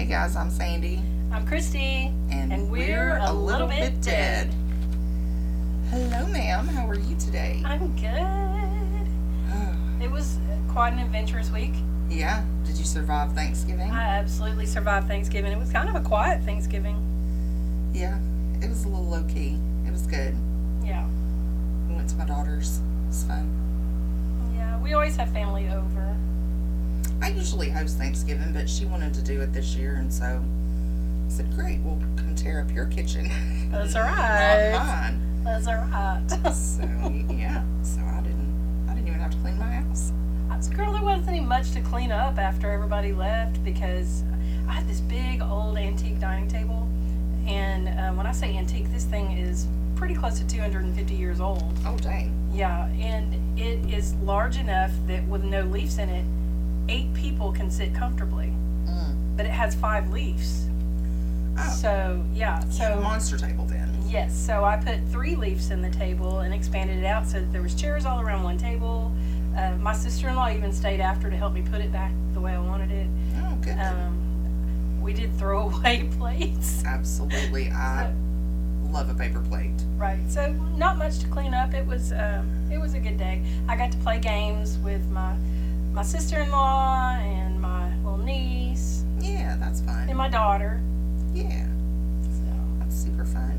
Hey guys, I'm Sandy. I'm Christy. And we're a little bit dead. Hello, ma'am. How are you today? I'm good. It was quite an adventurous week. Yeah. Did you survive Thanksgiving? I absolutely survived Thanksgiving. It was kind of a quiet Thanksgiving. Yeah. It was a little low key. It was good. Yeah. We went to my daughter's. It was fun. Yeah. We always have family over. I usually host Thanksgiving, but she wanted to do it this year, and so I said, great, we'll come tear up your kitchen. That's all right. Not mine. That's all right. So, yeah. So I didn't even have to clean my house. Girl, there wasn't any much to clean up after everybody left because I had this big old antique dining table. And when I say antique, this thing is pretty close to 250 years old. Oh, dang. Yeah, and it is large enough that with no leaves in it, 8 people can sit comfortably. But it has 5 leaves. Oh. So, yeah. So, monster table then. Yes, so I put 3 leaves in the table and expanded it out so that there was chairs all around one table. My sister-in-law even stayed after to help me put it back the way I wanted it. Oh, good. We did throw away plates. Absolutely. I love a paper plate. Right. So not much to clean up. It was a good day. I got to play games with my sister-in-law and my little niece. Yeah, that's fun. And my daughter. Yeah. So That's super fun.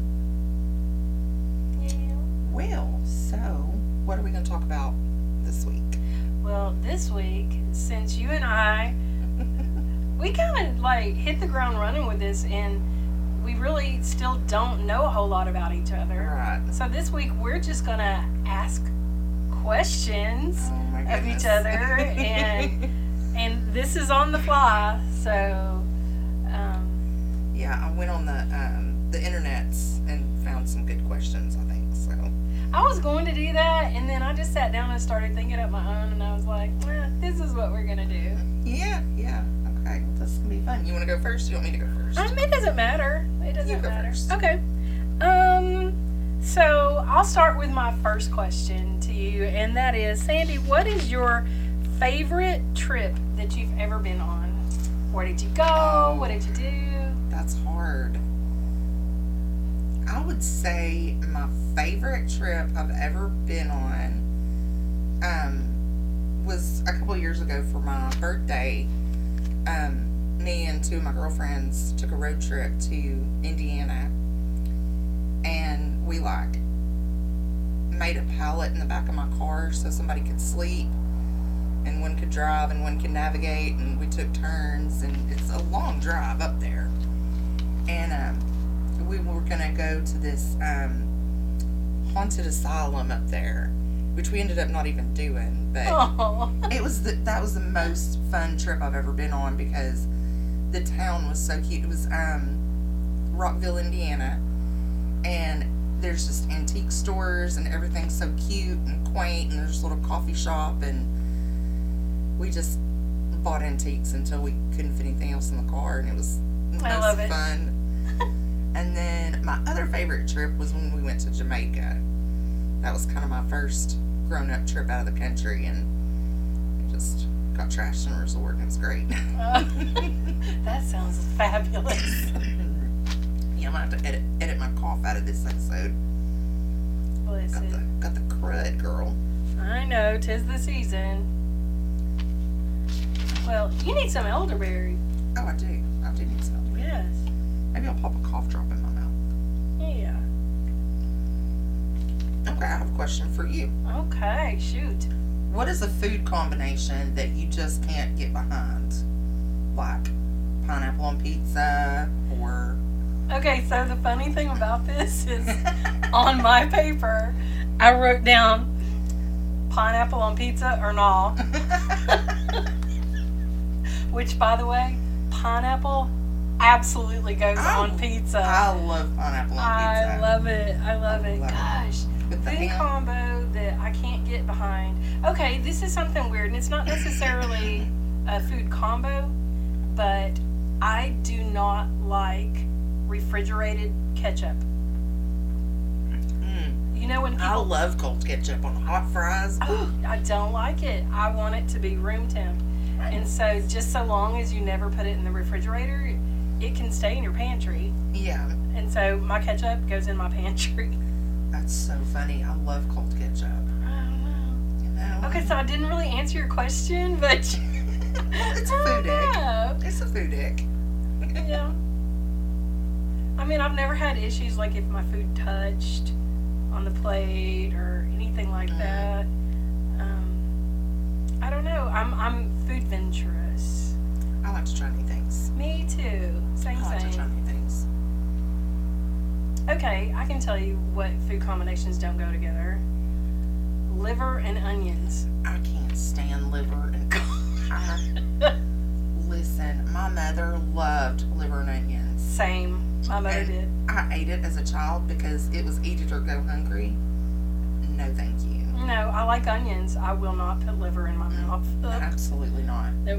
yeah. Well, so what are we going to talk about this week? Well, this week, since you and I, we kind of like hit the ground running with this, and we really still don't know a whole lot about each other. Right. So this week we're just gonna ask questions Oh my of goodness. each other, and this is on the fly. So Yeah, I went on the internets and found some good questions, I think. So I was going to do that, and then I just sat down and started thinking up my own, and I was like, this is what we're gonna do. yeah. Okay, this is gonna be fun. You want to go first? You want me to go first? It doesn't matter. It doesn't You go matter. first. Okay. So I'll start with my first question to you, and that is, Sandy, what is your favorite trip that you've ever been on? Where did you go? What did you do? That's hard. I would say my favorite trip I've ever been on was a couple years ago for my birthday. Me and 2 of my girlfriends took a road trip to Indiana, and we made a pallet in the back of my car so somebody could sleep and one could drive and one could navigate, and we took turns, and it's a long drive up there. And we were gonna go to this haunted asylum up there, which we ended up not even doing, but Oh, that was the most fun trip I've ever been on because the town was so cute. It was Rockville, Indiana, and there's just antique stores and everything's so cute and quaint, and there's a little coffee shop, and we just bought antiques until we couldn't fit anything else in the car, and it was the I most love it. fun. And then my other favorite trip was when we went to Jamaica. That was kind of my first grown-up trip out of the country, and it just got trashed in a resort, and it was great. that sounds fabulous. Yeah, I'm gonna have to edit my cough out of this episode. Bless it. Got the crud, girl. I know, 'tis the season. Well, you need some elderberry. Oh, I do need some. Yes. Maybe I'll pop a cough drop in my mouth. Yeah. Okay, I have a question for you. Okay, shoot. What is a food combination that you just can't get behind? Like pineapple on pizza or... Okay, so the funny thing about this is on my paper, I wrote down pineapple on pizza or no. Which, by the way, pineapple absolutely goes on pizza. I love pineapple on pizza. I love it. I love it. Gosh. With the Food ham. combo that I can't get behind. Okay, this is something weird, and it's not necessarily a food combo, but I do not like refrigerated ketchup. You know when people... I love cold ketchup on hot fries. Oh, I don't like it. I want it to be room temp. And so just so long as you never put it in the refrigerator, it can stay in your pantry. Yeah. And so my ketchup goes in my pantry. That's so funny. I love cold ketchup. You know? Okay, so I didn't really answer your question, but It's a food ick. know. It's a food ick. Yeah. I mean, I've never had issues like if my food touched on the plate or anything like that. I don't know. I'm food venturous. I like to try new things. Me too. Same. I like to try new things. Okay, I can tell you what food combinations don't go together. Liver and onions. I can't stand liver and listen, my mother loved liver and onions. Same. My mother And did. I ate it as a child because it was eat it or go hungry. No, thank you. No, I like onions. I will not put liver in my mouth. Absolutely not. Nope.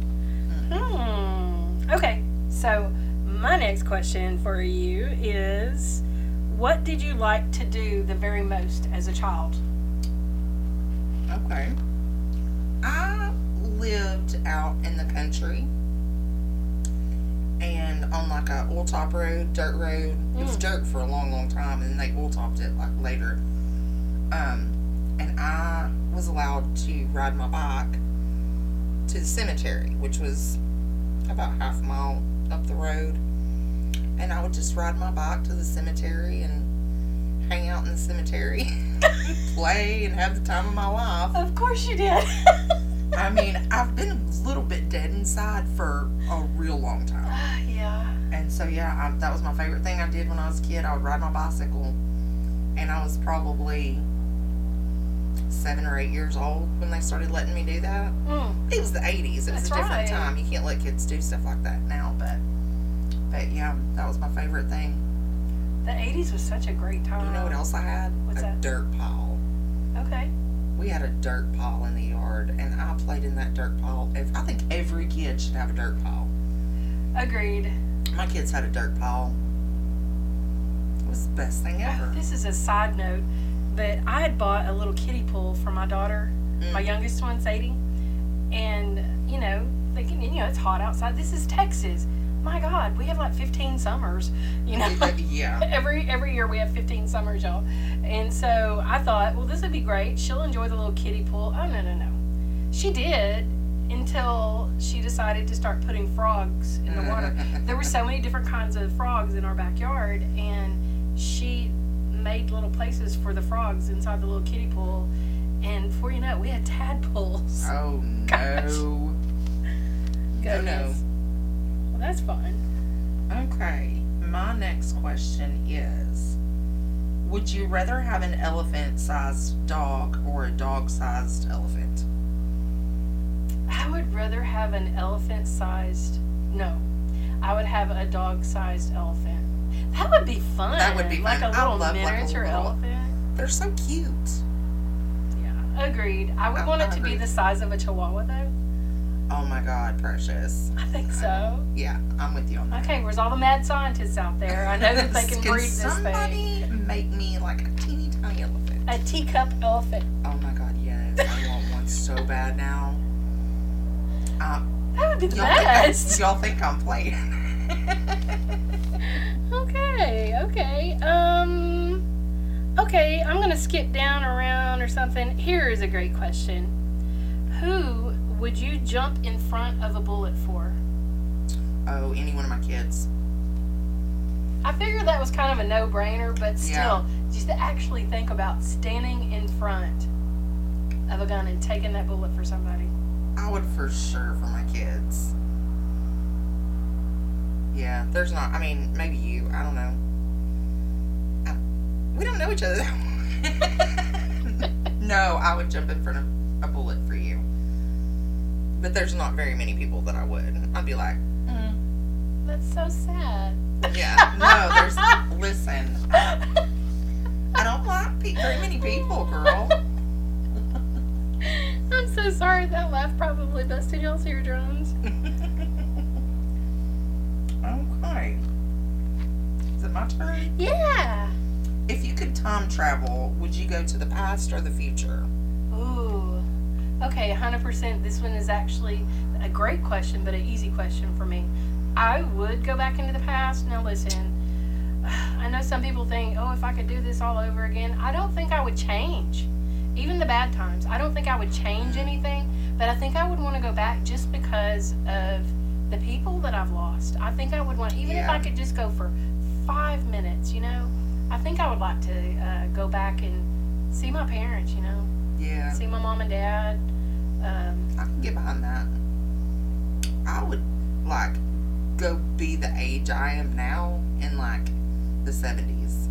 Okay, so my next question for you is, what did you like to do the very most as a child? Okay. I lived out in the country and on like a oil top road, dirt road. It was dirt for a long, long time, and then they oil topped it like later. And I was allowed to ride my bike to the cemetery, which was about half a mile up the road. And I would just ride my bike to the cemetery and hang out in the cemetery, play, and have the time of my life. Of course you did. I mean, I've been a little bit dead inside for a real long time. Yeah. And so, yeah, that was my favorite thing I did when I was a kid. I would ride my bicycle. And I was probably 7 or 8 years old when they started letting me do that. It was the 80s. It was That's a different right. time. You can't let kids do stuff like that now. But yeah, that was my favorite thing. The 80s was such a great time. You know what else I had? What's a that? dirt pile. Okay. We had a dirt pile in the yard, and I played in that dirt pile. I think every kid should have a dirt pile. Agreed. My kids had a dirt pile. It was the best thing ever. This is a side note, but I had bought a little kiddie pool for my daughter. My youngest one, Sadie. And, thinking, it's hot outside. This is Texas. My God, we have like 15 summers, Yeah. Every year we have 15 summers, y'all. And so I thought, well, this would be great. She'll enjoy the little kiddie pool. Oh, no. She did until she decided to start putting frogs in the water. There were so many different kinds of frogs in our backyard, and she made little places for the frogs inside the little kiddie pool. And before you know it, we had tadpoles. Oh, Gosh. no. Goodness. Well, that's fun. Okay, my next question is, would you rather have an elephant-sized dog or a dog-sized elephant? I would rather have an elephant-sized... No. I would have a dog-sized elephant. That would be fun. That would be fun. Like a I little love, like, a miniature little- elephant. They're so cute. Yeah, agreed. I would want it to be the size of a chihuahua, though. Oh my God, precious. I think so. Yeah, I'm with you on that. Okay, where's all the mad scientists out there? I know that they can breed this thing. somebody make me like a teeny tiny elephant? A teacup elephant. Oh my God, yes. I want one so bad now. That would be the best. Y'all think I'm playing. Okay. Okay, I'm gonna skip down around or something. Here is a great question. Who would you jump in front of a bullet for? Oh, any one of my kids. I figured that was kind of a no-brainer, but still, Yeah. just to actually think about standing in front of a gun and taking that bullet for somebody. I would for sure for my kids. Yeah, there's not, maybe you, I don't know. We don't know each other. No, I would jump in front of a bullet for you. But there's not very many people that I would. I'd be like, That's so sad. yeah, no, listen, I don't like very many people, girl. I'm so sorry, that laugh probably busted y'all's eardrums. Okay. Is it my turn? Yeah. If you could time travel, would you go to the past or the future? Ooh. Okay, 100%. This one is actually, a great question, but an easy question for me. I would go back into the past. Now listen, I know some people think, oh, if I could do this all over again, I don't think I would change. Even the bad times, I don't think I would change anything, but I think I would want to go back just because of the people that I've lost. I think I would want, even if I could just go for 5 minutes, you know, I think I would like to go back and see my parents, you know. Yeah. See my mom and dad. I can get behind that. I would, like, go be the age I am now in, like, the 70s.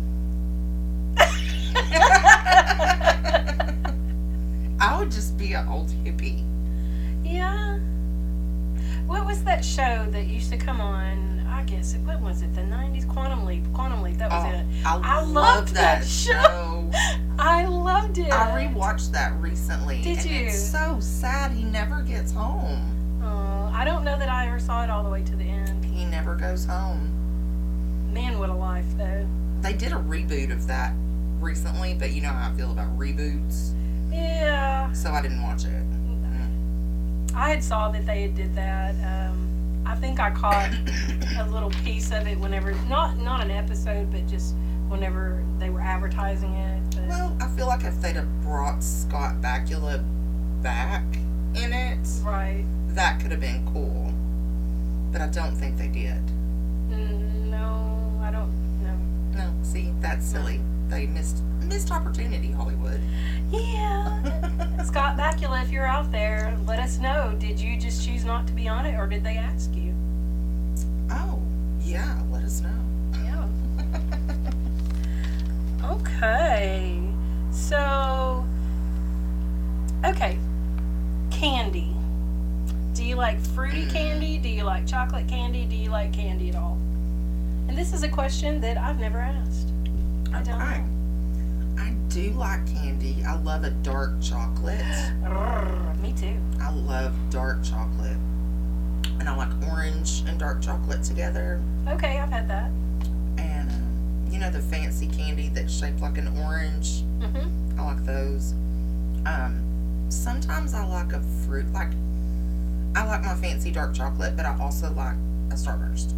I would just be an old hippie. Yeah. What was that show that used to come on? I guess what was it? The 90s? Quantum Leap. That was it. I loved that show. I loved it. I rewatched that recently. Did you? It's so sad he never gets home. I don't know that I ever saw it all the way to the end. He never goes home. Man, what a life, though. They did a reboot of that recently, but you know how I feel about reboots. Yeah. So I didn't watch it. I had saw that they did that. I think I caught a little piece of it whenever, not an episode, but just whenever they were advertising it. But. Well, I feel like if they'd have brought Scott Bakula back in it, Right. that could have been cool. But I don't think they did. No, I don't know. No, see, that's silly. They missed opportunity, Hollywood. Yeah. Scott Bakula, if you're out there, let us know. Did you just choose not to be on it, or did they ask you? Oh, yeah, let us know. Yeah. Okay. So, okay. Candy. Do you like fruity candy? Do you like chocolate candy? Do you like candy at all? And this is a question that I've never asked. I don't know. I do like candy. I love a dark chocolate. Me too. I love dark chocolate. And I like orange and dark chocolate together. Okay, I've had that. And, you know the fancy candy that's shaped like an orange? Mm-hmm. I like those. Sometimes I like a fruit. Like, I like my fancy dark chocolate, but I also like a Starburst.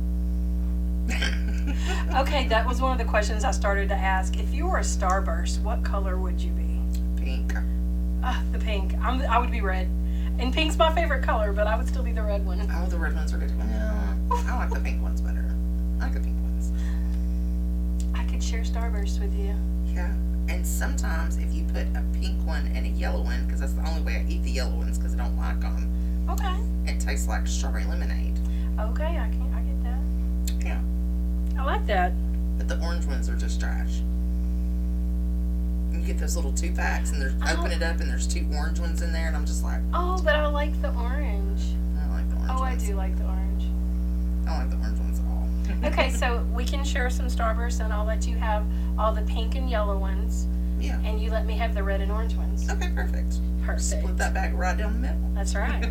Okay, that was one of the questions I started to ask. If you were a Starburst, what color would you be? Pink. The pink. I would be red. And pink's my favorite color, but I would still be the red one. Oh, the red ones are good. Yeah, I like the pink ones better. I like the pink ones. I could share Starburst with you. Yeah. And sometimes if you put a pink one and a yellow one, because that's the only way I eat the yellow ones because I don't like them. Okay. It tastes like strawberry lemonade. Okay, I get that. Yeah. I like that. But the orange ones are just trash. You get those little 2-packs and open it up and there's 2 orange ones in there and I'm just like, Oh, but I like the orange. I don't like the orange Oh, ones. I do like the orange. I don't like the orange ones at all. Okay, so we can share some Starbursts and I'll let you have all the pink and yellow ones. Yeah. And you let me have the red and orange ones. Okay, perfect. Perfect. Split that bag right down the middle. That's right.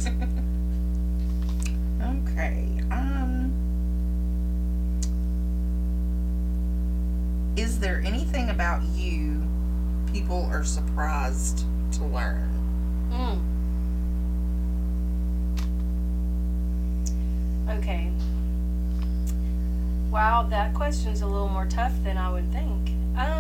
Okay. Is there anything about you people are surprised to learn? Okay. Wow, that question's a little more tough than I would think.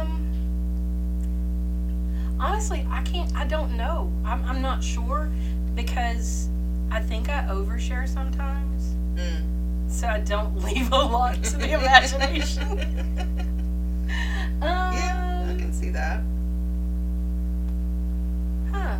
Honestly, I don't know. I'm not sure because I think I overshare sometimes. So I don't leave a lot to the imagination. Yeah, I can see that. Huh.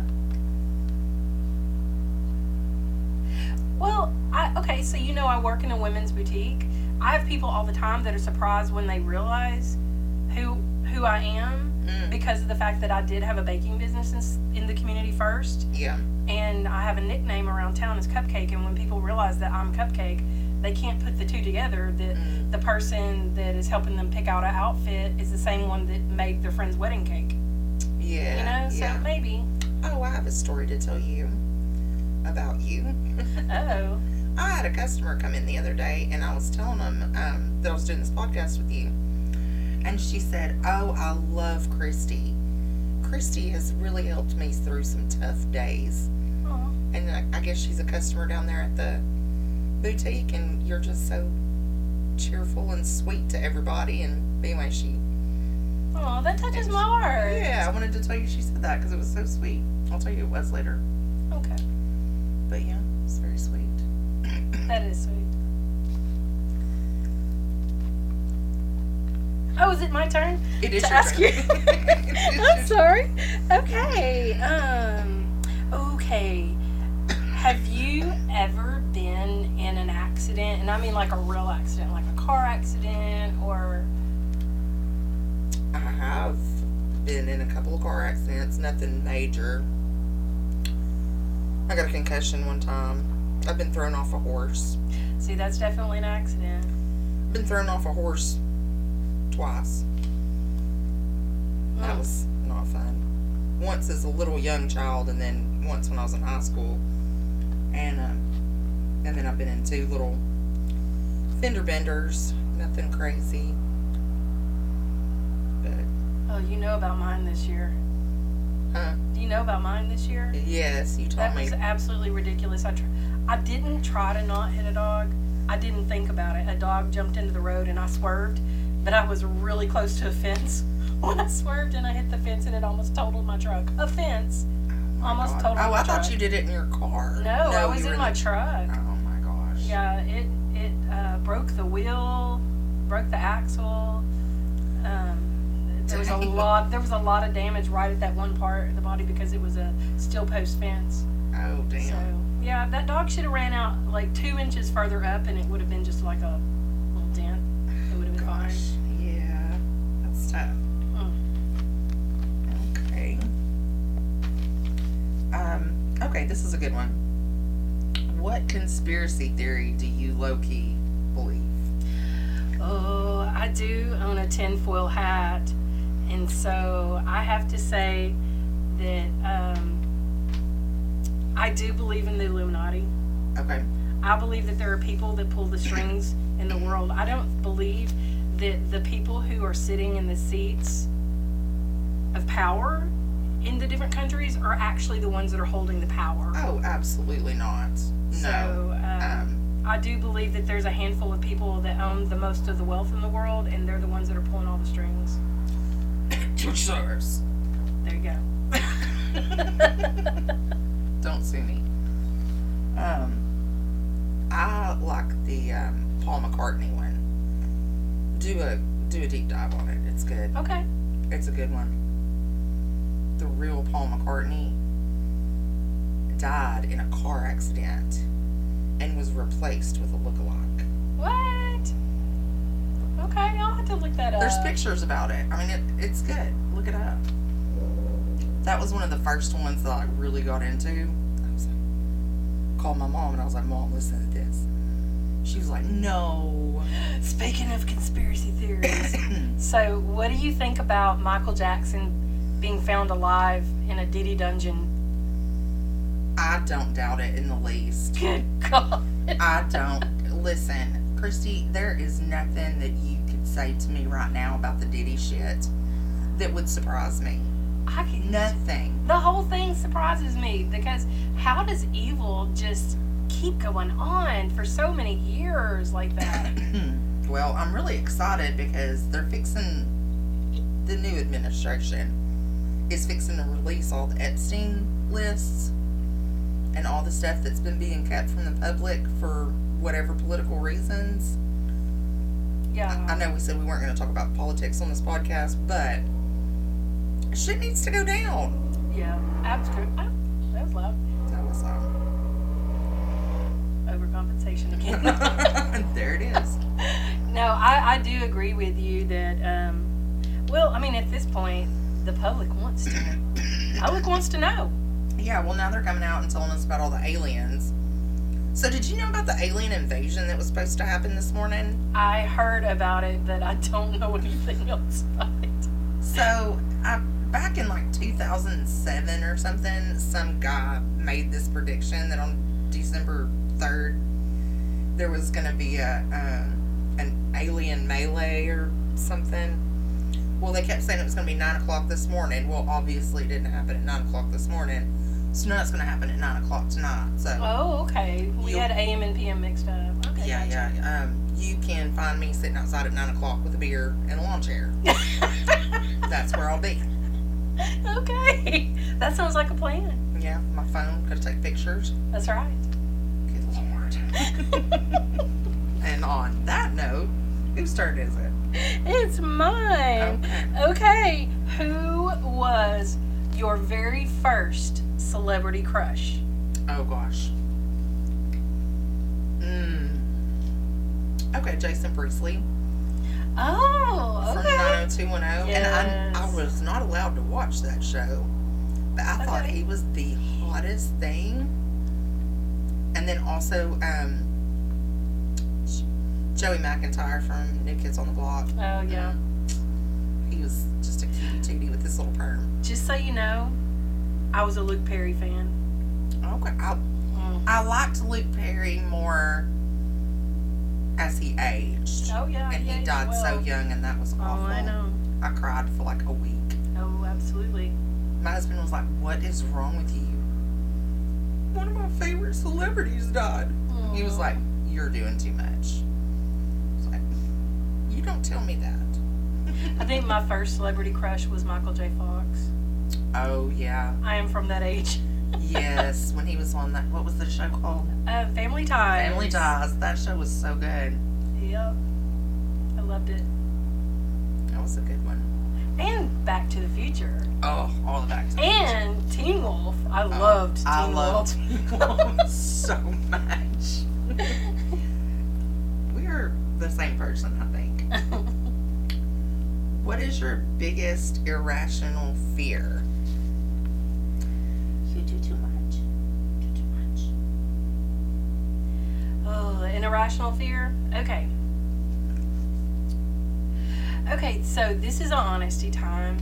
Well, okay, so you know I work in a women's boutique. I have people all the time that are surprised when they realize who I am because of the fact that I did have a baking business in the community first. Yeah. And I have a nickname around town as Cupcake, and when people realize that I'm Cupcake, they can't put the two together, that the person that is helping them pick out an outfit is the same one that made their friend's wedding cake. Yeah. You know, so maybe. Oh, I have a story to tell you about you. Oh. I had a customer come in the other day, and I was telling them that I was doing this podcast with you. And she said, oh, I love Christy. Christy has really helped me through some tough days. Aw. And I guess she's a customer down there at the boutique, and you're just so cheerful and sweet to everybody. And anyway, Oh, that touches my heart. yeah, I wanted to tell you she said that because it was so sweet. I'll tell you it was later. Okay. But yeah, it's very sweet. That is sweet. Oh, is it my turn? It is to your ask turn. you. It is I'm your sorry. Okay. Okay. Have you ever been in an accident? And I mean like a real accident, like a car accident or... I have been in a couple of car accidents, nothing major. I got a concussion one time. I've been thrown off a horse. See, that's definitely an accident. Been thrown off a horse twice. That was not fun. Once as a little young child, and then once when I was in high school. And then I've been in 2 little fender benders. Nothing crazy. But Oh, you know about mine this year. huh? Do you know about mine this year? Yes, you told That me. was absolutely ridiculous. I didn't try to not hit a dog. I didn't think about it. A dog jumped into the road and I swerved, but I was really close to a fence when I swerved and I hit the fence and it almost totaled my truck. A fence. Oh, Almost God. totaled Oh, my I thought truck. you did it in your car. No, I was you were in my truck. Oh my gosh. Yeah, it broke the wheel, broke the axle. There was a lot of damage right at that one part of the body because it was a steel post fence. Oh damn. So yeah, that dog should have ran out like 2 inches further up, and it would have been just like a little dent. It would have been fine. Gosh. Yeah. That's tough. Okay. Okay, this is a good one. What conspiracy theory do you low-key believe? Oh, I do own a tinfoil hat, and so I have to say that I do believe in the Illuminati. Okay. I believe that there are people that pull the strings in the world. I don't believe that the people who are sitting in the seats of power in the different countries are actually the ones that are holding the power. Oh, absolutely not. No. So I do believe that there's a handful of people that own the most of the wealth in the world, and they're the ones that are pulling all the strings. Which sucks. There you go. Don't sue me. I like the Paul McCartney one. Do a deep dive on it. It's good. Okay. It's a good one. The real Paul McCartney died in a car accident and was replaced with a lookalike. What? Okay, I'll have to look that up. There's pictures about it. I mean, it's good. Look it up. That was one of the first ones that I really got into. I was like, called my mom and I was like, Mom, listen to this. She was like, no. Speaking of conspiracy theories, so what do you think about Michael Jackson being found alive in a Diddy dungeon? I don't doubt it in the least. Good God. I don't. Listen, Christy, there is nothing that you could say to me right now about the Diddy shit that would surprise me. Nothing. The whole thing surprises me because how does evil just keep going on for so many years like that? Well, I'm really excited because they're fixing, the new administration is fixing to release all the Epstein lists and all the stuff that's been being kept from the public for whatever political reasons. Yeah. I know we said we weren't going to talk about politics on this podcast, but shit needs to go down. Yeah. Absolutely. Oh, that was loud. That was Overcompensation again. there it is. No, I do agree with you that, well, I mean, at this point, the public wants to know. Public wants to know. Yeah, well, now they're coming out and telling us about all the aliens. So, did you know about the alien invasion that was supposed to happen this morning? I heard about it, but I don't know anything else about it. So, back in like 2007 or something, some guy made this prediction that on December 3rd, there was going to be an alien melee or something. Well, they kept saying it was going to be 9 o'clock this morning. Well, obviously it didn't happen at 9 o'clock this morning. So no, that's going to happen at 9 o'clock tonight. So Oh, okay. We had AM and PM mixed up. Okay. yeah, gotcha. yeah. You can find me sitting outside at 9 o'clock with a beer and a lawn chair. That's where I'll be. Okay. That sounds like a plan. Yeah, my phone, gotta take pictures. That's right. Good Lord. And on that note, whose turn is it? It's mine. Okay. Who was your very first celebrity crush? Oh gosh. Okay, Jason Priestley Oh, from okay. 90210. Yes. And I was not allowed to watch that show, but I thought Okay. he was the hottest thing. And then also Joey McIntyre from New Kids on the Block. Oh, yeah. He was just a cutie tootie with his little perm. Just so you know, I was a Luke Perry fan. Okay, I liked Luke Perry more as he aged. Oh, yeah. And he aged died so well. young, and that was awful. Oh, I know. I cried for like a week. Oh, absolutely. My husband was like, "What is wrong with you? One of my favorite celebrities died." He was like, "You're doing too much." I was like, "You don't tell me that." I think my first celebrity crush was Michael J. Fox. Oh, yeah. I am from that age. Yes, when he was on that, what was the show called? Family Ties. Family Ties. That show was so good. Yep. I loved it. That was a good one. And Back to the Future. Oh, all the Back to the Future. And Teen Wolf. I loved Teen I Wolf. loved Teen Wolf so much. We are the same person, I think. What is your biggest irrational fear? You do too much. Do too much. Oh, an irrational fear? Okay. Okay, so this is an honesty time.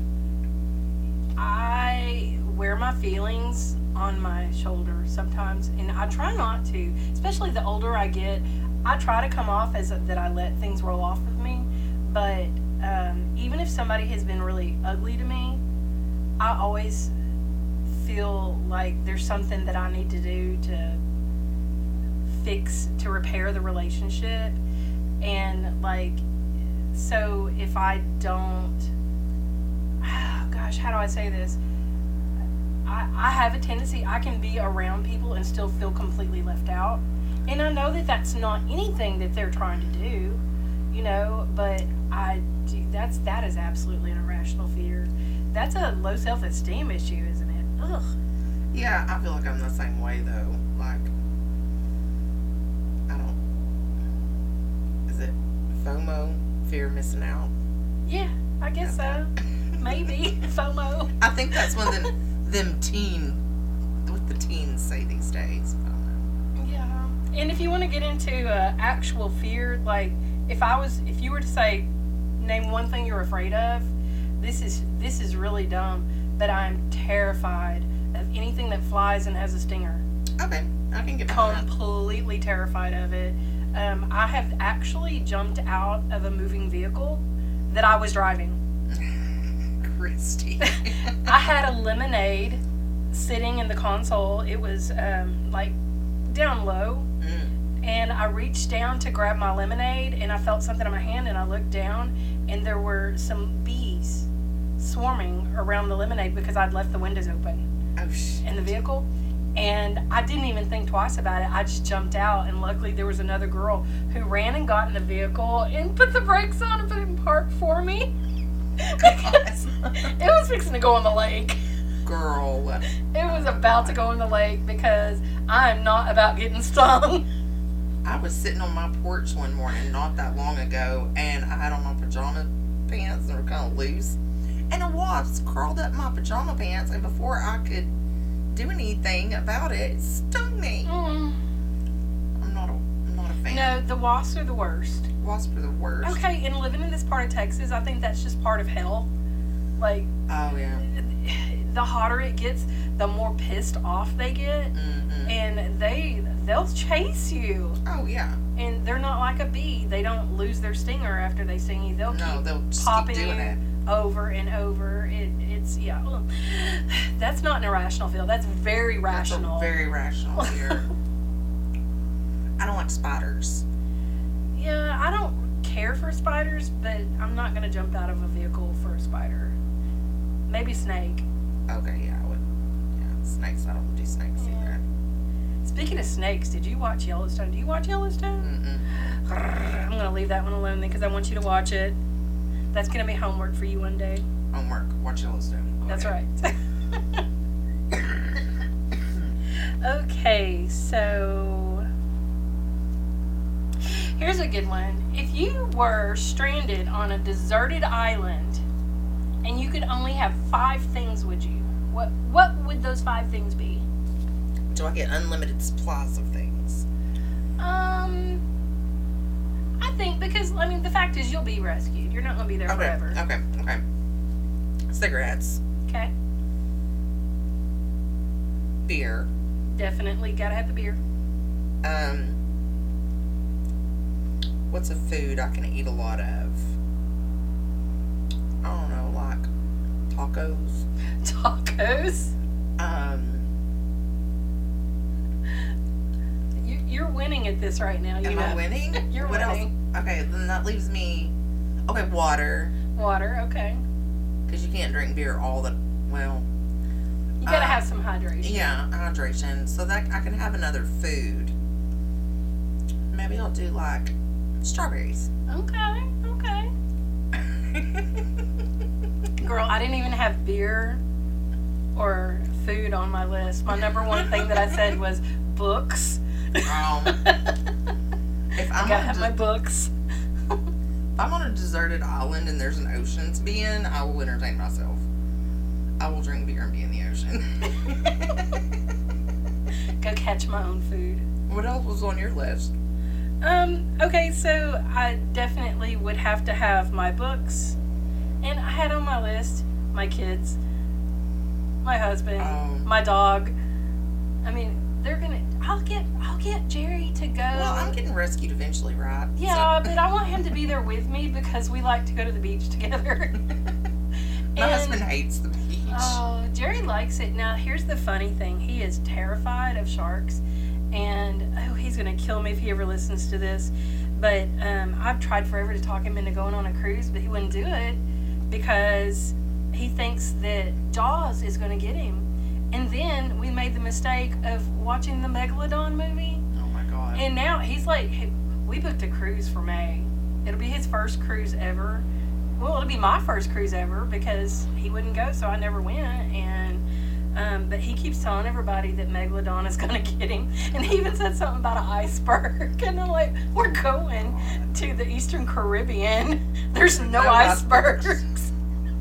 I wear my feelings on my shoulder sometimes, and I try not to. Especially the older I get, I try to come off as that I let things roll off of me. But even if somebody has been really ugly to me, I always feel like there's something that I need to do to fix, to repair the relationship. And like, so if I don't, oh gosh, how do I say this? I have a tendency, I can be around people and still feel completely left out. And I know that that's not anything that they're trying to do, you know, but I do, that is absolutely an irrational fear. That's a low self-esteem issue, isn't it? Ugh. Yeah, I feel like I'm the same way though. Like, I don't. Is it FOMO? Fear of missing out? Yeah, I guess so. Maybe. FOMO. I think that's one of what the teens say these days. Yeah. And if you want to get into actual fear, like if you were to say, name one thing you're afraid of, this is really dumb, but I'm terrified of anything that flies and has a stinger. Okay, I can get behind that. Completely terrified of it. I have actually jumped out of a moving vehicle that I was driving. Christy. I had a lemonade sitting in the console. It was like down low. And I reached down to grab my lemonade, and I felt something in my hand, and I looked down, and there were some bees swarming around the lemonade because I'd left the windows open in the vehicle. And I didn't even think twice about it. I just jumped out, and luckily there was another girl who ran and got in the vehicle and put the brakes on and put it in park for me. Because it was fixing to go in the lake. Girl. It was about to go in the lake because I am not about getting stung. I was sitting on my porch one morning not that long ago, and I had on my pajama pants, and they were kind of loose. And a wasp crawled up my pajama pants, and before I could do anything about it, it stung me. I'm not a fan. No, the wasps are the worst. Wasps are the worst. Okay, and living in this part of Texas, I think that's just part of hell. Like, oh yeah. The hotter it gets, the more pissed off they get, and they'll chase you. Oh yeah. And they're not like a bee. They don't lose their stinger after they sting you. They'll keep just popping keep doing you it over and over. it's, yeah. Ugh. That's not an irrational feel. That's very rational. That's a very rational fear. I don't like spiders. Yeah, I don't care for spiders, but I'm not going to jump out of a vehicle for a spider. Maybe snake. Okay, yeah, I would. Yeah, snakes. I don't do snakes either. Speaking of snakes, did you watch Yellowstone? Do you watch Yellowstone? I'm going to leave that one alone then because I want you to watch it. That's going to be homework for you one day. Homework. Watch Yellowstone. That's right. Okay, so here's a good one. If you were stranded on a deserted island and you could only have 5 things, would you? What would those 5 things be? Do I get unlimited supplies of things? I think because, I mean, the fact is you'll be rescued. You're not going to be there forever. Okay. Cigarettes. Okay. Beer. Definitely got to have the beer. What's a food I can eat a lot of? I don't know, like tacos. Tacos? You're winning at this right now. Am I winning? You're what winning. Else? Okay, then that leaves me. Okay, water. Water, okay. Because you can't drink beer all the. Well. You gotta have some hydration. Yeah, hydration. So that I can have another food. Maybe I'll do like strawberries. Okay. Girl, I didn't even have beer or food on my list. My number one thing that I said was books. If I gotta have my books. If I'm on a deserted island and there's an ocean to be in, I will entertain myself. I will drink beer and be in the ocean. Go catch my own food. What else was on your list? Okay, so I definitely would have to have my books. And I had on my list my kids, my husband, my dog. I mean, I'll get Jerry to go. Well, I'm getting rescued eventually, right? Yeah, but I want him to be there with me because we like to go to the beach together. My husband hates the beach. Oh, Jerry likes it. Now, here's the funny thing. He is terrified of sharks. And, he's going to kill me if he ever listens to this. But I've tried forever to talk him into going on a cruise, but he wouldn't do it because he thinks that Jaws is going to get him. And then we made the mistake of watching the Megalodon movie. Oh, my God. And now he's like, we booked a cruise for May. It'll be his first cruise ever. Well, it'll be my first cruise ever because he wouldn't go, so I never went. And but he keeps telling everybody that Megalodon is going to get him. And he even said something about an iceberg. And I'm like, we're going to the Eastern Caribbean. There's no icebergs.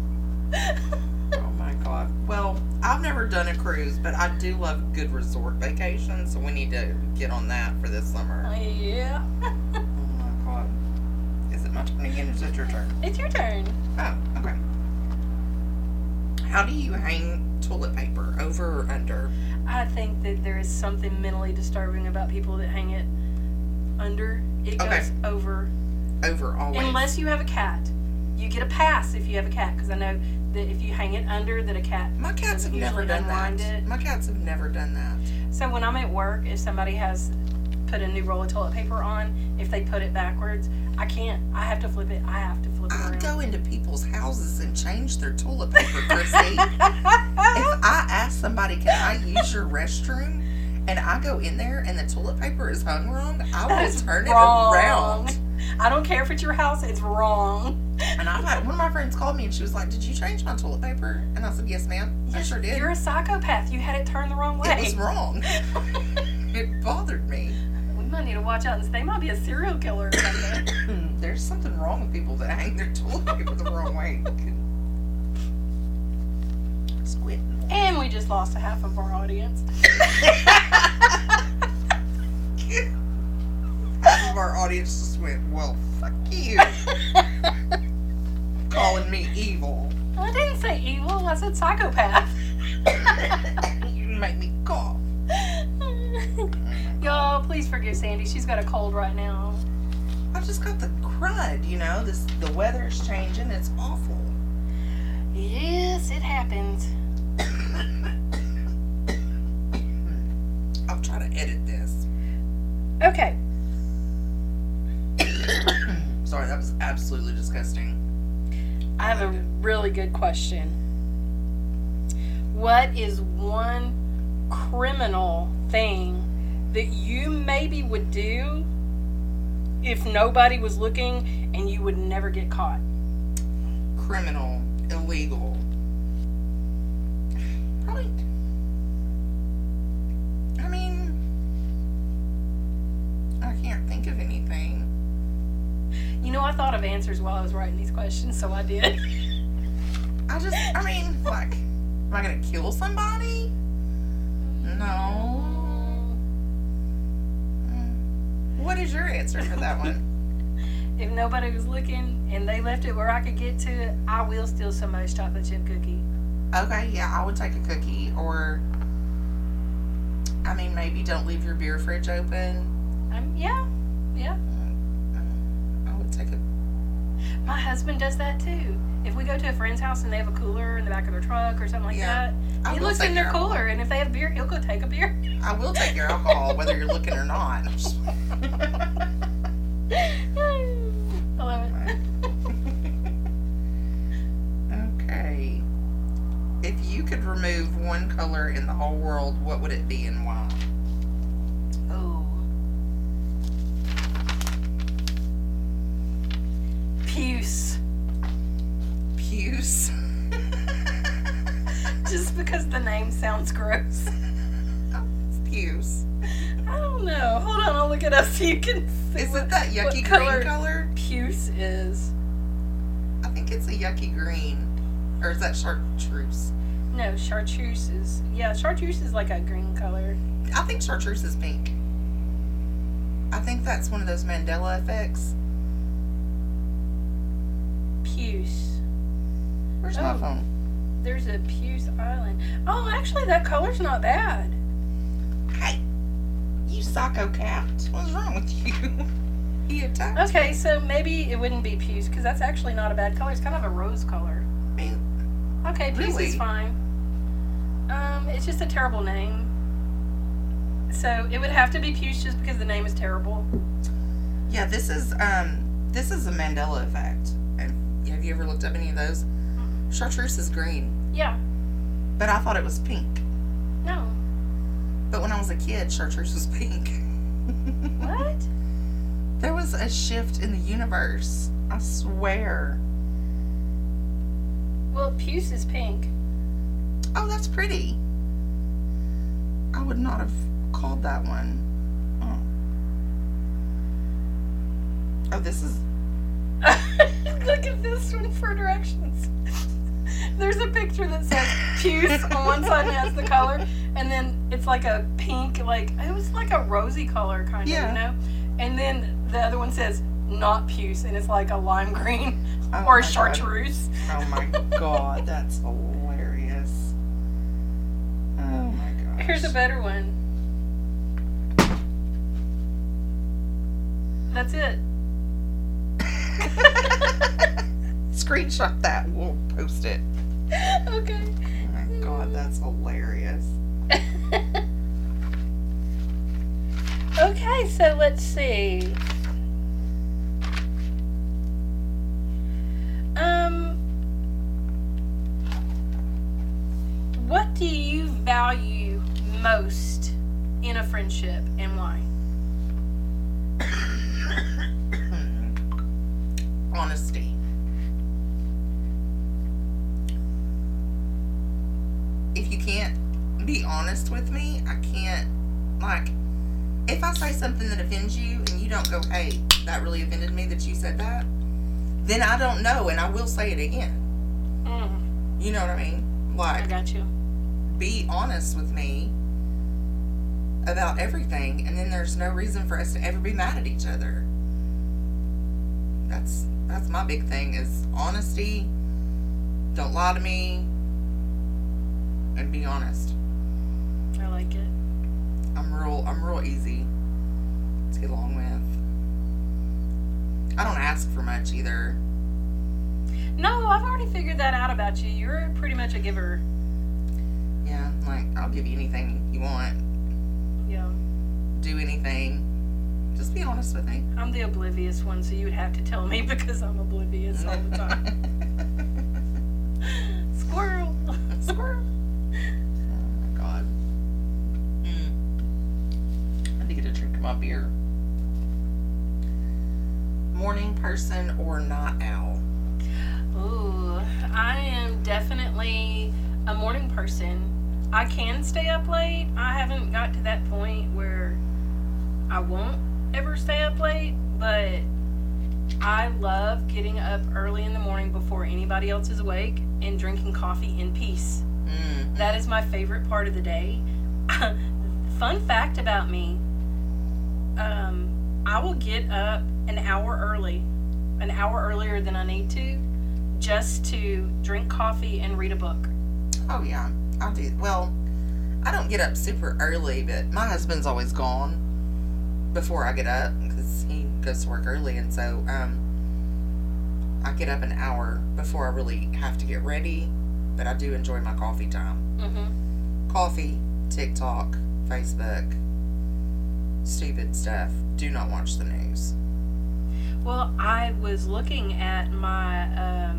Oh, my God. Well, I've never done a cruise, but I do love good resort vacations, so we need to get on that for this summer. Yeah. Oh, my God. Is it my turn again? Is it your turn? It's your turn. Oh, okay. How do you hang toilet paper? Over or under? I think that there is something mentally disturbing about people that hang it under. It goes over. Over, always. Unless you have a cat. You get a pass if you have a cat, because I know that if you hang it under, that a cat. My cats have never done that. My cats have never done that. So when I'm at work, if somebody has put a new roll of toilet paper on, if they put it backwards, I can't. I have to flip it. I go into people's houses and change their toilet paper, Chrissy. If I ask somebody, can I use your restroom? And I go in there and the toilet paper is hung wrong, I will turn it around. I don't care if it's your house, it's wrong. And I've had one of my friends called me and she was like, "Did you change my toilet paper?" And I said, "Yes, ma'am. I sure did." You're a psychopath. You had it turned the wrong way. It was wrong. It bothered me. We might need to watch out. They might be a serial killer or something. There's something wrong with people that hang their toilet paper the wrong way. Squid. And we just lost a half of our audience. Half of our audience just went, "Well, fuck you." Calling me evil. I didn't say evil. I said psychopath. You make me cough. Y'all, please forgive Sandy. She's got a cold right now. I just got the crud, you know. The weather's changing. It's awful. Yes, it happens. I'll try to edit this. Okay. Sorry, that was absolutely disgusting. I have a really good question. What is one criminal thing that you maybe would do if nobody was looking and you would never get caught? Criminal, illegal. Probably. I mean, I can't think of anything. You know, I thought of answers while I was writing these questions, so I did. I mean, like, am I gonna kill somebody? No. What is your answer for that one? If nobody was looking and they left it where I could get to it, I will steal somebody's chocolate chip cookie. Okay, yeah, I would take a cookie, or, I mean, maybe don't leave your beer fridge open. Yeah. I would take a... My husband does that too. If we go to a friend's house and they have a cooler in the back of their truck or something like that, he looks in their cooler, and if they have beer, he'll go take a beer. I will take your alcohol, whether you're looking or not. I love it. Okay. If you could remove one color in the whole world, what would it be and why? Oh. Puce. Puce? Just because the name sounds gross. Oh, it's puce. I don't know. Hold on, I'll look it up so you can see. Is it that yucky green color? Puce is. I think it's a yucky green. Or is that chartreuse? No, chartreuse is. Yeah, chartreuse is like a green color. I think chartreuse is pink. I think that's one of those Mandela effects. Puce. Where's my phone? There's a Puce Island. Oh, actually, that color's not bad. Hey, you psycho cat. What's wrong with you? He attacked Okay, me. so maybe it wouldn't be Puce because that's actually not a bad color. It's kind of a rose color. I mean, Okay, Puce Really? is fine. It's just a terrible name. So it would have to be Puce just because the name is terrible. yeah, this is a Mandela effect. And have you ever looked up any of those? Chartreuse is green, Yeah. but I thought it was pink. No. But when I was a kid, chartreuse was pink. What? There was a shift in the universe. I swear. Well, Puce is pink. Oh, that's pretty. I would not have called that one. Oh, this is... Look at this one for directions. There's a picture that says Puce on one side and has the color, and then it's like a pink, like it was like a rosy color kind of, Yeah. you know. And then the other one says not Puce, and it's like a lime green Oh or my God. chartreuse. Oh my God, that's hilarious. Oh my gosh. Here's a better one. That's it. Screenshot that. We'll post it. Okay. Oh my God, that's hilarious. Okay, so let's see. What do you value most in a friendship and why? Honesty. If you can't be honest with me, I can't, like, if I say something that offends you and you don't go, hey, that really offended me that you said that, then I don't know and I will say it again. You know what I mean? I Like, got you. be honest with me about everything, and then there's no reason for us to ever be mad at each other. That's my big thing is honesty. Don't lie to me, and be honest. I like it. I'm real easy to get along with. I don't ask for much either. No, I've already figured that out about you. You're pretty much a giver. Yeah, like, I'll give you anything you want. Yeah. Do anything. Just be honest with me. I'm the oblivious one, so you would have to tell me because I'm oblivious all the time. Squirrel. Squirrel. Oh my God. I need to get a drink of my beer. Morning person or night owl? Ooh, I am definitely a morning person. I can stay up late. I haven't got to that point where I won't ever stay up late, but I love getting up early in the morning before anybody else is awake and drinking coffee in peace. That is my favorite part of the day. Fun fact about me, I will get up an hour earlier than I need to, just to drink coffee and read a book. Oh yeah, I'll do. Well, I don't get up super early, but my husband's always gone before I get up because he goes to work early, and so I get up an hour before I really have to get ready. But I do enjoy my coffee time. Coffee, TikTok, Facebook, stupid stuff. Do not watch the news. Well, I was looking at my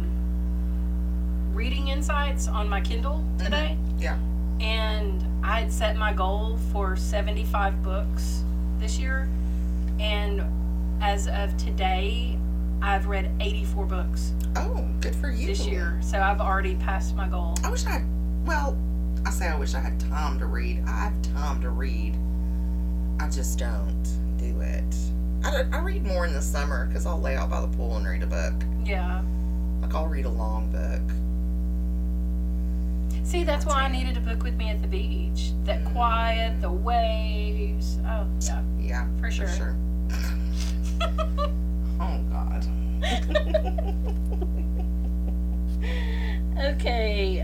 reading insights on my Kindle today. Yeah. And I had set my goal for 75 books this year. And as of today, I've read 84 books. Oh, good for you. This year. So I've already passed my goal. I wish I had, well, I say I wish I had time to read. I have time to read. I just don't do it. I read more in the summer because I'll lay out by the pool and read a book. Yeah. Like, I'll read a long book. See, that's why I needed a book with me at the beach. That quiet, the waves. Oh, yeah. Yeah, For sure. Oh, God. Okay,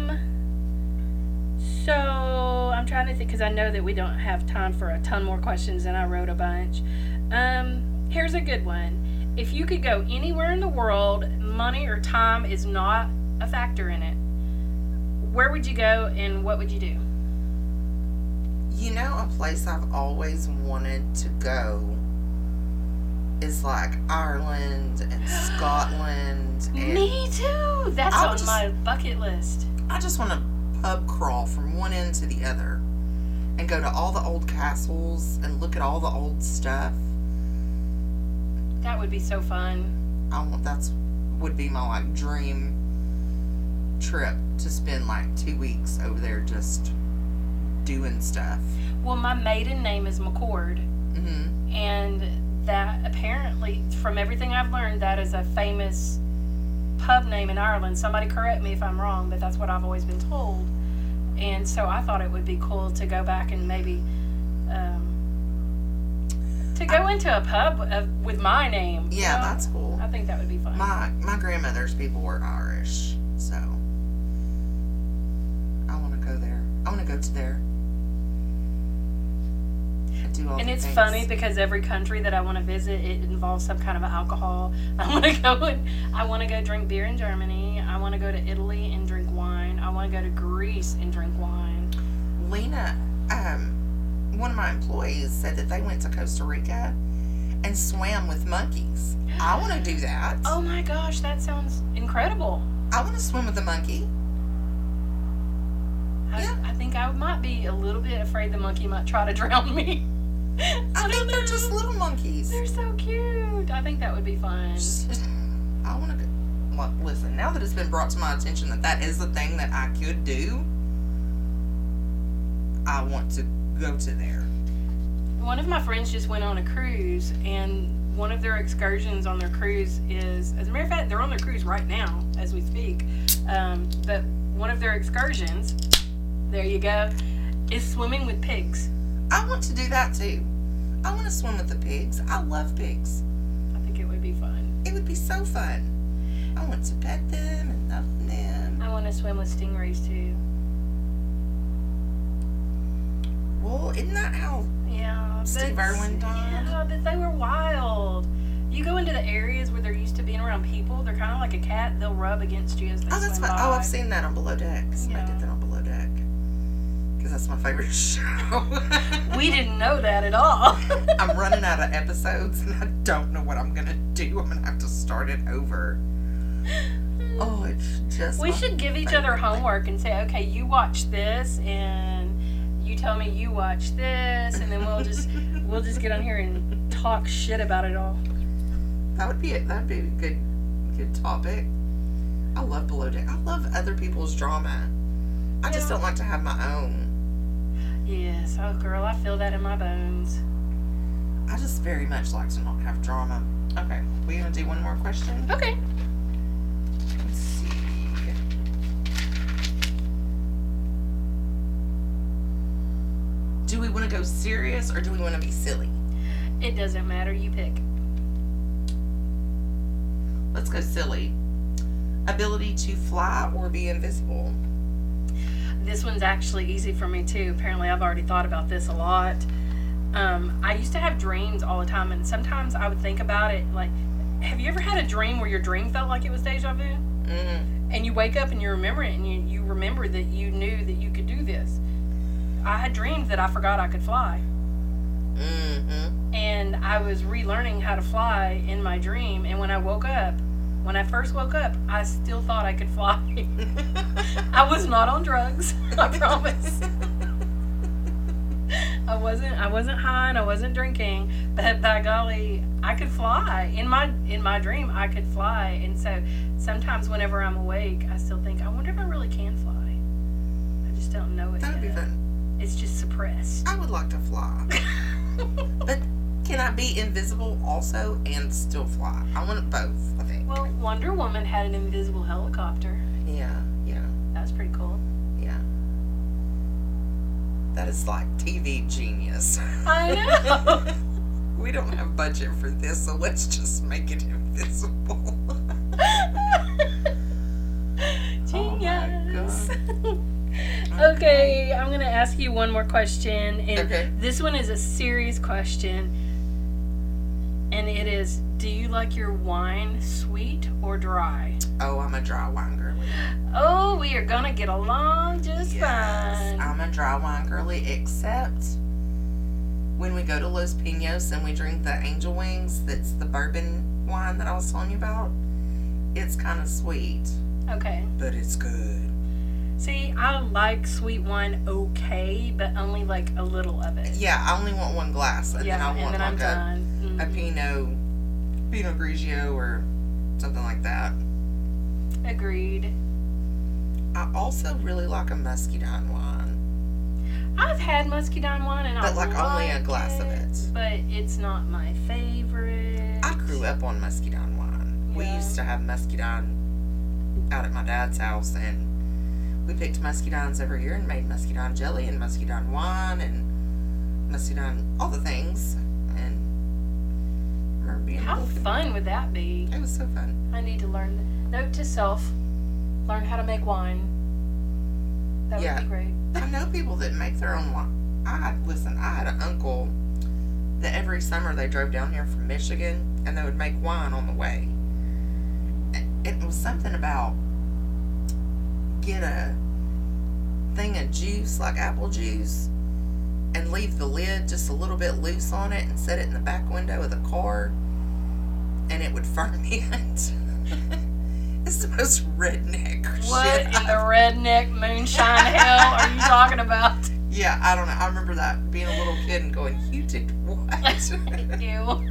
so I'm trying to think because I know that we don't have time for a ton more questions and I wrote a bunch. Here's a good one. If you could go anywhere in the world, money or time is not a factor in it, where would you go and what would you do? You know, a place I've always wanted to go is like Ireland and Scotland. And Me too. That's I would on just- my bucket list. I just want to pub crawl from one end to the other and go to all the old castles and look at all the old stuff. That would be so fun. That's would be my like dream trip, to spend like 2 weeks over there just doing stuff. Well, my maiden name is McCord, and that apparently, from everything I've learned, that is a famous pub name in Ireland. Somebody correct me if I'm wrong, but that's what I've always been told. And so I thought it would be cool to go back and maybe to go into a pub with my name. Yeah, you know? that's cool. I think that would be fun. My grandmother's people were Irish, so I want to go there. I want to go to there and do all And the it's things. funny because every country that I want to visit, it involves some kind of alcohol. I want to go drink beer in Germany. I want to go to Italy and drink wine. I want to go to Greece and drink wine. Lena, one of my employees said that they went to Costa Rica and swam with monkeys. I want to do that. Oh my gosh, that sounds incredible. I want to swim with a monkey. I think I might be a little bit afraid the monkey might try to drown me. I think they're just little monkeys. They're so cute. I think that would be fun. I want to go. Well, listen, now that it's been brought to my attention that that is the thing that I could do, I want to go to there. One of my friends just went on a cruise, and one of their excursions on their cruise is, as a matter of fact, they're on their cruise right now as we speak. But one of their excursions, there you go, is swimming with pigs. I want to do that too. I want to swim with the pigs. I love pigs. I think it would be fun. It would be so fun. I want to pet them and love them. I want to swim with stingrays too. Well, isn't that how Yeah. Steve but- Irwin died? Yeah, but they were wild. You go into the areas where they're used to being around people. They're kind of like a cat. They'll rub against you as they Oh, that's swim fun. by. Oh, I've seen that on Below Deck. Somebody did that on Below Deck. Because that's my favorite show. We didn't know that at all. I'm running out of episodes and I don't know what I'm going to do. I'm going to have to start it over. Oh, it's just. We should give each other homework and say, okay, you watch this and you tell me you watch this, and then we'll just get on here and talk shit about it all. That would be it. That would be a good topic. I love Below Deck. I love other people's drama. I just don't like to have my own. Yes, oh girl, I feel that in my bones. I just very much like to not have drama. Okay, we gonna do one more question? Okay. Let's see. Do we want to go serious or do we want to be silly? It doesn't matter, you pick. Let's go silly. Ability to fly or be invisible. This one's actually easy for me too. Apparently I've already thought about this a lot. I used to have dreams all the time, and sometimes I would think about it like, have you ever had a dream where your dream felt like it was deja vu? Mm-hmm. And you wake up and you remember it, and you remember that you knew that you could do this. I had dreams that I forgot I could fly. Mm-hmm. And I was relearning how to fly in my dream, and when I first woke up, I still thought I could fly. I was not on drugs, I promise. I wasn't high and I wasn't drinking, but by golly, I could fly. In my dream, I could fly. And so sometimes whenever I'm awake, I still think, I wonder if I really can fly. I just don't know it That would be yet. fun. It's just suppressed. I would like to fly. But can I be invisible also and still fly? I want both, I think. Well, Wonder Woman had an invisible helicopter. Yeah. That was pretty cool. Yeah. That is like TV genius. I know. We don't have budget for this, so let's just make it invisible. Genius. Oh Okay, I'm going to ask you one more question. And Okay. this one is a serious question. And it is, do you like your wine sweet or dry? Oh, I'm a dry wine girly. Oh, we are going to get along just fine. I'm a dry wine girly, except when we go to Los Pinos and we drink the Angel Wings, that's the bourbon wine that I was telling you about. It's kind of sweet, Okay. but it's good. See, I like sweet wine okay, but only like a little of it. Yeah, I only want one glass, and then I want I'm like done. a Pinot Grigio or something like that. Agreed. I also really like a muscadine wine. I've had muscadine wine and But, I like, only a glass of it. But it's not my favorite. I grew up on muscadine wine. We Yeah. used to have muscadine out at my dad's house, and we picked muscadines every year and made muscadine jelly and muscadine wine and muscadine, all the things. And I remember being How a little kid. fun would that be? It was so fun. I need to learn. Note to self: learn how to make wine. That Yeah. would be great. I know people that make their own wine. I had an uncle that every summer they drove down here from Michigan and they would make wine on the way. It was something about get a thing of juice, like apple juice, and leave the lid just a little bit loose on it and set it in the back window of the car, and it would ferment. It's the most redneck What shit. in the redneck moonshine hell are you talking about? Yeah, I don't know. I remember that being a little kid and going, "You did what?" Ew.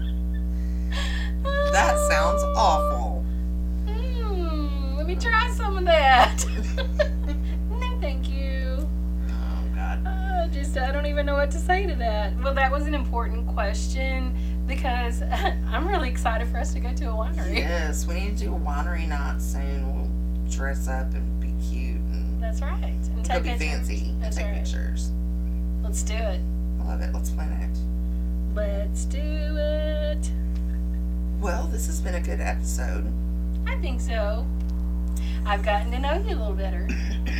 That sounds awful. Let me try some of that. No, thank you. Oh God. I don't even know what to say to that. Well, that was an important question because I'm really excited for us to go to a winery. Yes, we need to do a winery night soon. We'll dress up and be cute and That's right. And go take be pictures. fancy and That's take right. pictures. Let's do it. I love it. Let's plan it. Let's do it. Well, this has been a good episode. I think so. I've gotten to know you a little better.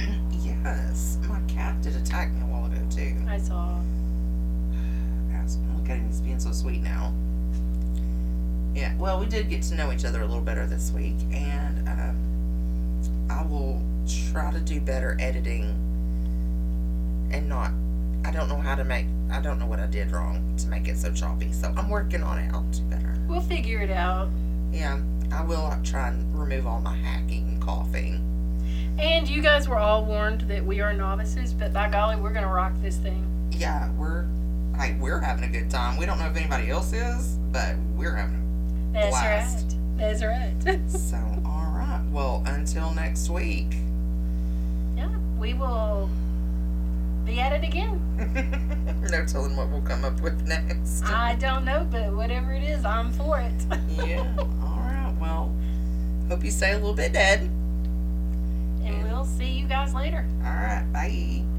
Yes, my cat did attack me a while ago too. I saw. Look at him, he's being so sweet now. Yeah, well, we did get to know each other a little better this week, and I will try to do better editing and not. I don't know how to make. I don't know what I did wrong to make it so choppy, so I'm working on it. I'll do better. We'll figure it out. Yeah, I will try and remove all my hacking and coughing. And you guys were all warned that we are novices, but by golly, we're gonna rock this thing. Yeah, we're having a good time. We don't know if anybody else is, but we're having That's blast. right. That's right. So, all right. Well, until next week. Yeah, we will be at it again. No telling what we'll come up with next. I don't know, but whatever it is, I'm for it. Yeah. All right. Well, hope you stay a little bit dead. And we'll see you guys later. All right. Bye.